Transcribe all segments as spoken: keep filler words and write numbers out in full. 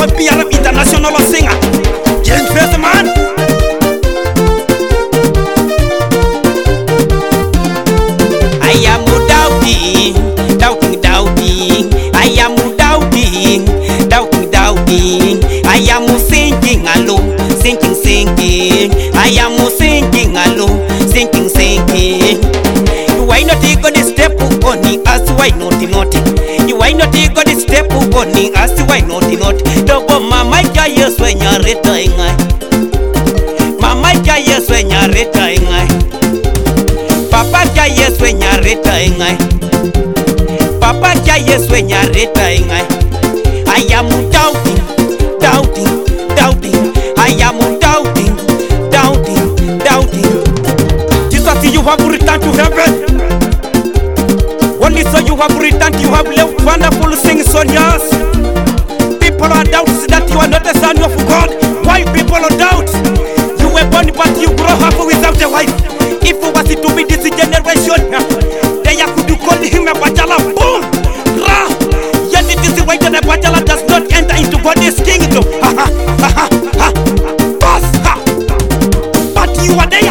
a P R M international singer, James Featherman. I am doubting, doubting, doubting. I am doubting, doubting, doubting. I am sinking alone, sinking, sinking. I am sinking alone, sinking, sinking. Why not you got this step on me? Ask why not not? You why not you got this step on me? Ask why not not? Double mama yes when you're retiring. Mama yes when you're retiring. Papa yes when you're retiring. Papa yes when you're retiring. I am doubting, doubting, doubting. I am doubting, doubting, doubting. Jesus, you have returned to heaven. Only so you have returned, you have left wonderful things on yours. People are doubts that you are not a son of God. Why people are doubts? You were born but you grow up without a wife. If it was to be this generation, they could call him a bachelor. Boom! Ra! Yet it is the way that a bachelor does not enter into God's kingdom. Ha ha ha ha ha! Boss! Ha! But you are there.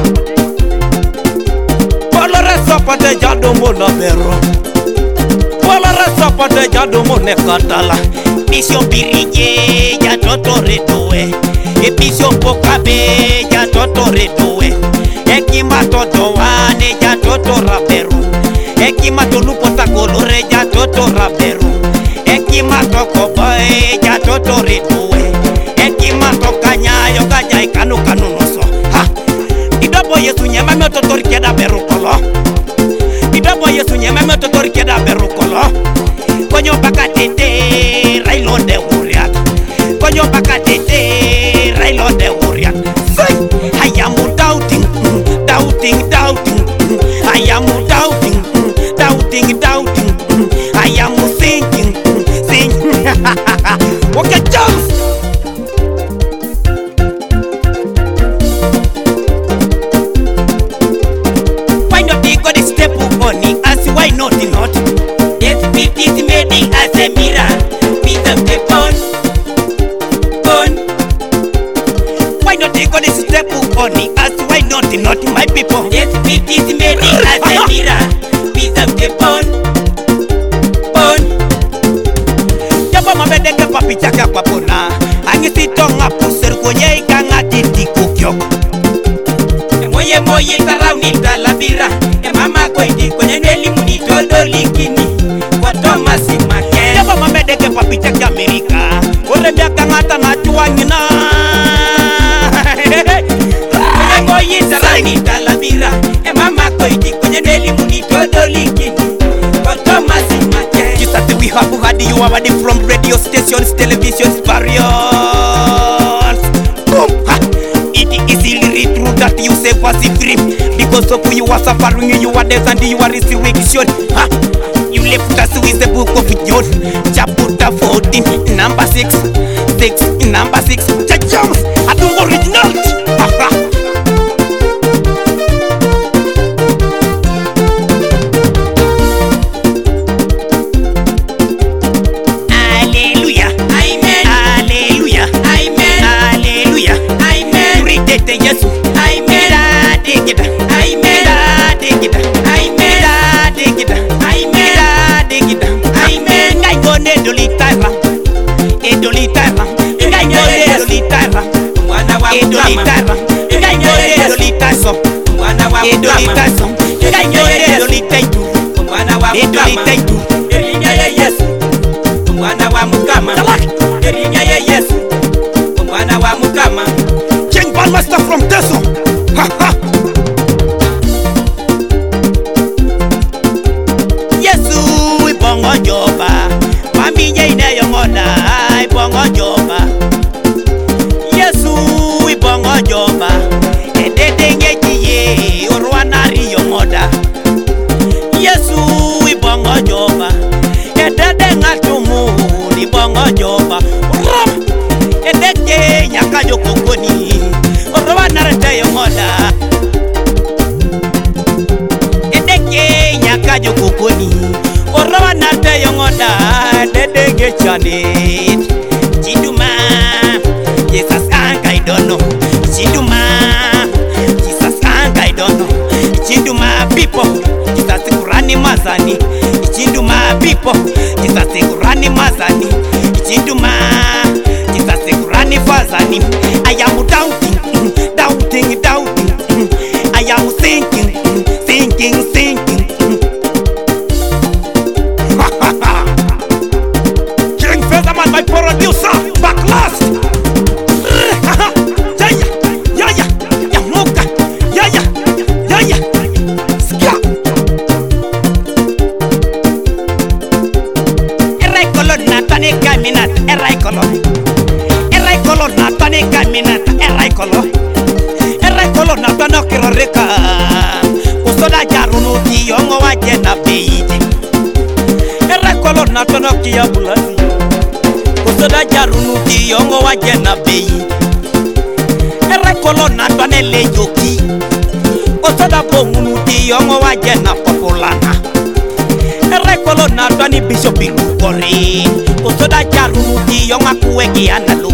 Sapate jado mona bero, Walara sapate jado mone katala. Bisho birije ya toto redoe, e bisho pokabe ya toto redoe. Ekima toto wane ya toto raberu, ekima tolupo takolore ya toto raberu, ekima toko boy ya toto redoe, ekima tokanya yo kanya ikanu kanu noso. Ha, idobo Yesu nyema me toto rikeda beru kolo. Idobo Yesu nyema me toto rikeda beru kolo. Konyo bakatete railo de huriat, konyo bakatete railo de huriat. I am doubting, doubting, doubting. I am doubting, doubting, doubting. I am thinking, thinking. Okay, Jones. Why not you got a step on me? As why not not? Yes, it is made as a mirror. Piece of the bone, bone. Why not you got a step on me? As why not not my people? Yes, it is made as a mirror. Piece of the bone, bone. Jabo mabedeke papi chaka papona. Angisi tonga puser koye ikanga titi kukyoko. Moye moye tarauni talabira. E mama koiti kwenye neli muni todo likini. Kwa Thomas Make. Jabo mabedeke papi chaka Amerika. Ore miaka ngata matua ngina. Moye moye tarauni talabira. E mama koiti kwenye neli muni todo likini. Kwa Thomas Make. Just that we have had you already from radio stations, televisions, various. Boom! Ha! It is really true that you say was a dream. Because of you are suffering, you are death and you are resurrection. Ha! You left us with the book of John, chapter fourteen, number six, six, number six. James, I don't original. Ha ha! Yesu I made a digida I made a digida I made a digida I made a digida I made ngai ngone dolitara e dolitara ngai ngone dolitara mwana wa dolitara ngai ngone dolitaso mwana wa dolitaso ngai ngone dolitaitu mwana wa dolitaitu erinya ya Yesu mwana wa mukama erinya ya Yesu mwana wa mukama. Master from Teso. Ha ha. Yesu ibongo joba. Mami nyine yomoda ibongo joba. Yesu ibongo joba. Edede ngejiye urwanari yomoda. Yesu ibongo joba. Edede ngatumu ibongo joba. Rom. Edede nyakajo kokoni. Orowa narete yomoda. Edeke nyakajo kokoni. Orowa narete yomoda. Dedege chane. Chidu don't know. Chinduma, Jesus Ang, I don't know. Chinduma people, Jesus Kurani Mazani. Chinduma people, Jesus Kurani Mazani. Chinduma, Jesus Kurani Fazani. I am doubting, doubting, doubting. I am thinking, thinking, thinking. King Featherman, my producer, back last. Erai color, erai color na tani caminata, erai color, erai color na tano kiroreka. Usoda jarunu di yongo waje na beiji. Erai color na tano kia bulasi. Usoda jarunu di yongo waje na beiji. Erai color na tane le yoki. Usoda bomunu di yongo waje na populana. Erai color na tani bishop ikukori. Usoda jarunu di yonga kuweki analu.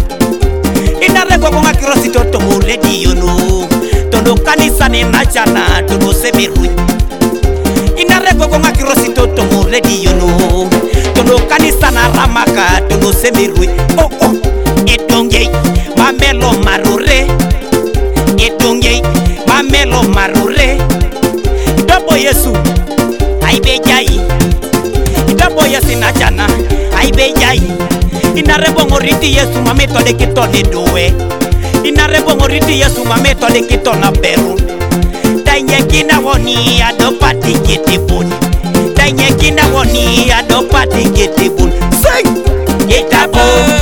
Inarego konga kirosi toto muredi yono. Tondo kanisa ni nachana tondo semirui. Inarego konga kirosi toto muredi yono. Tondo kanisa na ramaka tondo semirui. Oh oh, etongei mamelo marure. Etongei mamelo marure. Dobo Yesu aibejai. Dobo Yesu nachana aibejai. Inarebo ngoriti Yesu mameto de kitone doe. Inarebo ngoriti Yesu mameto de kitona peru. Tanye kina woni adopati kitibun. Tanye kina woni adopati kitibun. Sing! Itabo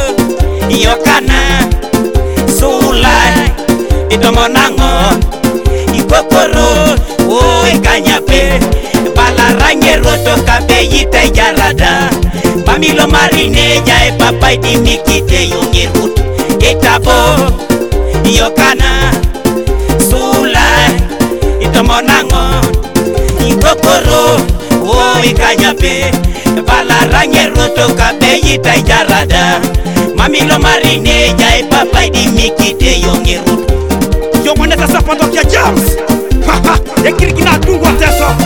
Yokana Sulai Itomonango Ikokoro O ikanyape Balarange roto kabe yite jarada Mamilo marine jae papai di mikite yungi rut. Itabo Yokana Sulai Itomonango Ikokoro O ikanyape Balarange roto kabe yite jarada Mamilo marine jae papai di mikite yungi rut. Yo moneta sapato kia jams. Haha, ekirikina tungwa teso.